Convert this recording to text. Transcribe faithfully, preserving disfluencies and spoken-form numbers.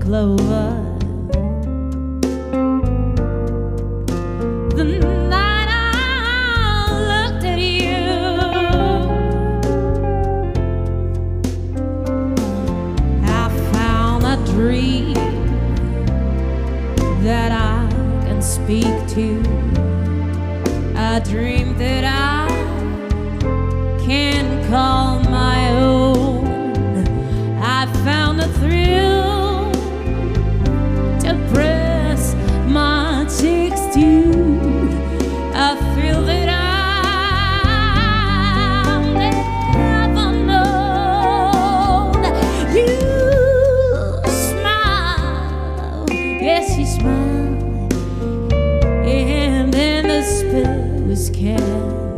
clover. The night I looked at you, I found a dream that I can speak to, a dream that I can call my own. I found a thrill to press my cheeks to, a thrill that I've never known. You smile, yes you smile, and then the spell was cast.